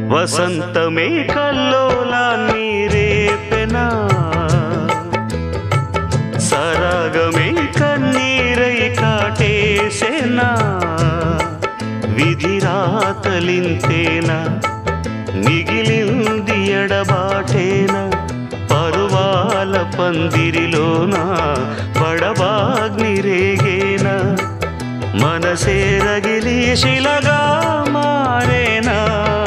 వసంతమే కల్లోలాన్ని రేపెనా, సరాగమే కన్నీరై కాటేసెనా, విధి రాతలింతేనా, మిగిలింది ఎడబాటేనా, పరువాల పందిరిలోన బడబాగ్ని రేగేనా, మనసే రగిలి శిలగా మారేనా.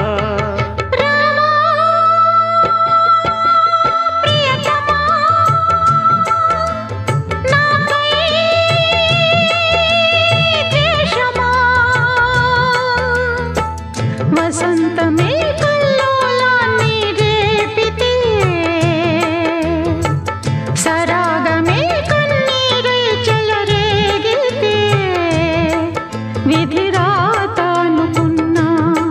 వసంతమే కల్లోలాన్ని రేపితే, సరాగమే కన్నీరై చెలరేగితే, విధి రాత అనుకున్నా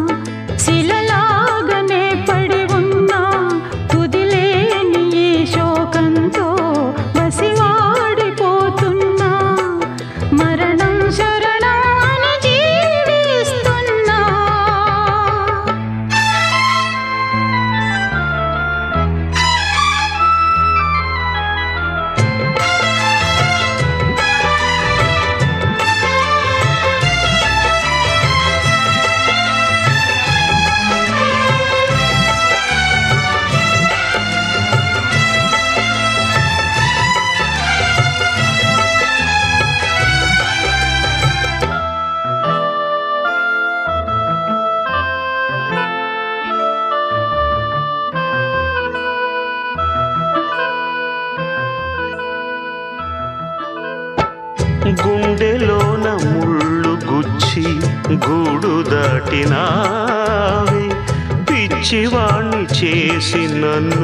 శిలలాగనే పడి ఉన్నా, తుదిలేని ఈ శోకంతో వసివాడిపోతున్నా, మరణం శరణం అని జీవిస్తున్నా. గుండెలోన ముళ్ళు గుచ్చి గూడు దాటినావే, పిచ్చివాణ్ణి చేసి నన్ను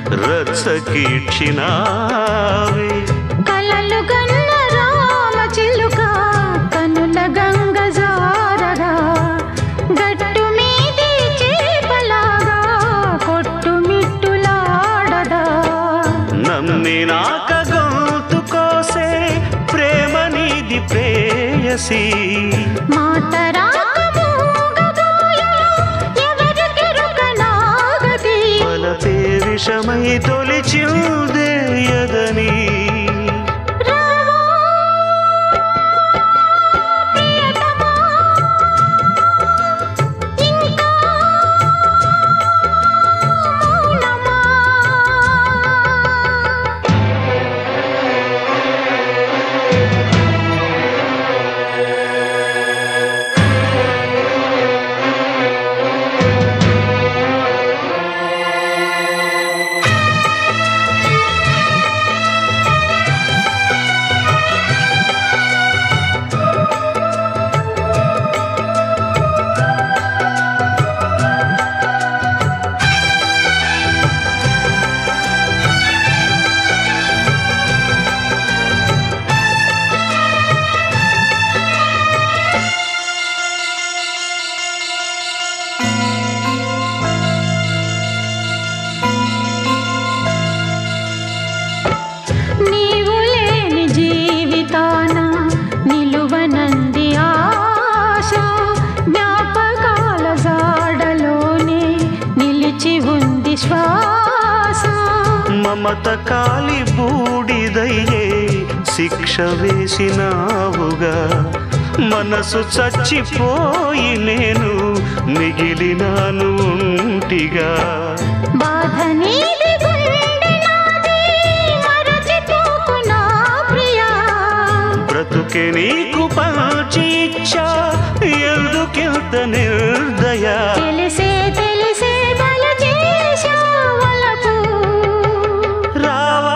రచ్చకీడ్చినావే. కలలు గన్న రామ చిలుక కనుల గంగ జారగా, గట్టు మీది చేపలాగా కొట్టుమిట్టులాడదా, నమ్మినాక గొంతు కోసే ప్రేమ నీది ప్రేయసి, మాట రాక మూగబోయె ఎవరికెరుక నాగది, బలపే విషమై తొలిచిందే యదని. రావా ప్రియతమా, ఇంకా మౌనమా. నీవు లేని జీవితాన నిలువనంది ఆశ, జ్ఞాపకాల జాడలోనే నిలిచి ఉంది శ్వాస, మమత కాలి బూడిదయ్యే శిక్ష వేసినావుగా, మనసు చచ్చిపోయి నేను మిగిలినాను ఒంటిగా. బాధ నీది గుండె నాది మరచిపోకు నా ప్రియా, బ్రతుకే నీకు పంచి ఇచ్చా ఎందుకింత నిర్దయ, తెలిసే తెలిసే బల చేశా వలపు, రావా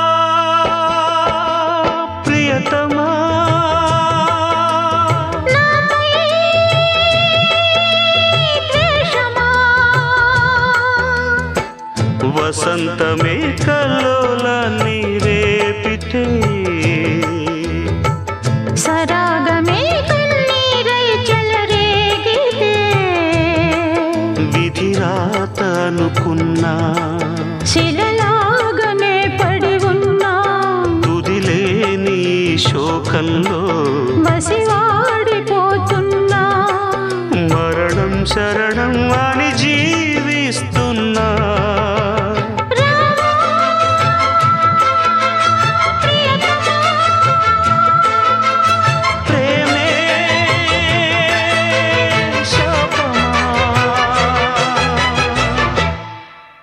ప్రియతమా, నాపై ద్వేషమా. వసంతమే కల్లోలాన్ని రేపితే, సరాగమే కన్నీరై చెలరేగితే, విధి రాత అనుకున్నా శిలలాగనే పడి ఉన్నా, తుదిలేని శోకంలో వసివాడిపోతున్నా, మరణం శరణ